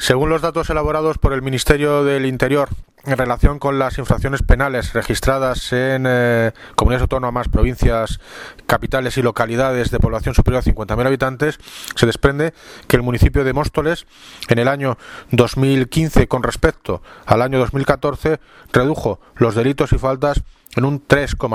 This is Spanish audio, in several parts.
Según los datos elaborados por el Ministerio del Interior en relación con las infracciones penales registradas en comunidades autónomas, provincias, capitales y localidades de población superior a 50.000 habitantes, se desprende que el municipio de Móstoles en el año 2015 con respecto al año 2014 redujo los delitos y faltas en un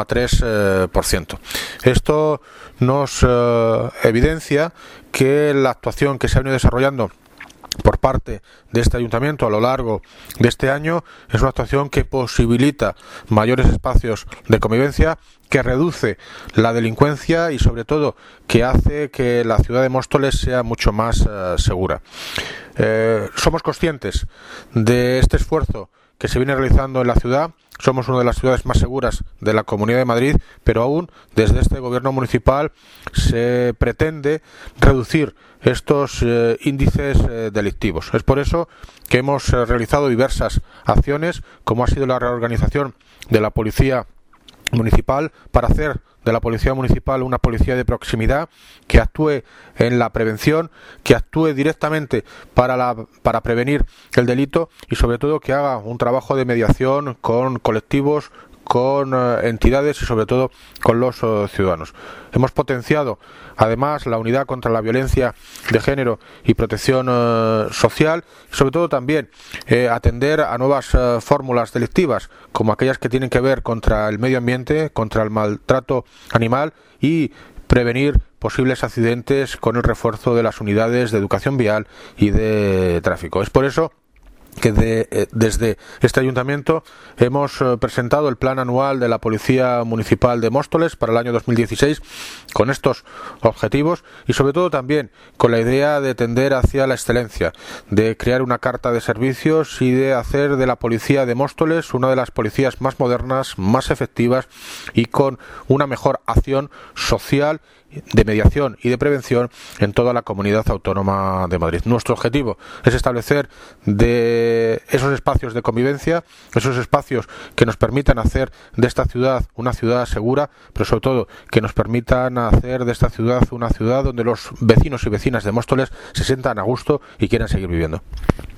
3,3%. Esto nos evidencia que la actuación que se ha venido desarrollando por parte de este ayuntamiento a lo largo de este año es una actuación que posibilita mayores espacios de convivencia, que reduce la delincuencia y sobre todo que hace que la ciudad de Móstoles sea mucho más segura. Somos conscientes de este esfuerzo que se viene realizando en la ciudad. Somos una de las ciudades más seguras de la Comunidad de Madrid, pero aún desde este gobierno municipal se pretende reducir estos índices delictivos. Es por eso que hemos realizado diversas acciones, como ha sido la reorganización de la Policía Municipal, para hacer de la Policía Municipal una policía de proximidad que actúe en la prevención, que actúe directamente para prevenir el delito y sobre todo que haga un trabajo de mediación con colectivos, con entidades y sobre todo con los ciudadanos. Hemos potenciado además la unidad contra la violencia de género y protección social y sobre todo también atender a nuevas fórmulas delictivas como aquellas que tienen que ver contra el medio ambiente, contra el maltrato animal y prevenir posibles accidentes con el refuerzo de las unidades de educación vial y de tráfico. Es por eso que desde este ayuntamiento hemos presentado el plan anual de la Policía Municipal de Móstoles para el año 2016 con estos objetivos y sobre todo también con la idea de tender hacia la excelencia, de crear una carta de servicios y de hacer de la Policía de Móstoles una de las policías más modernas, más efectivas y con una mejor acción social, de mediación y de prevención en toda la Comunidad Autónoma de Madrid. Nuestro objetivo es establecer de esos espacios de convivencia, esos espacios que nos permitan hacer de esta ciudad una ciudad segura, pero sobre todo que nos permitan hacer de esta ciudad una ciudad donde los vecinos y vecinas de Móstoles se sientan a gusto y quieran seguir viviendo.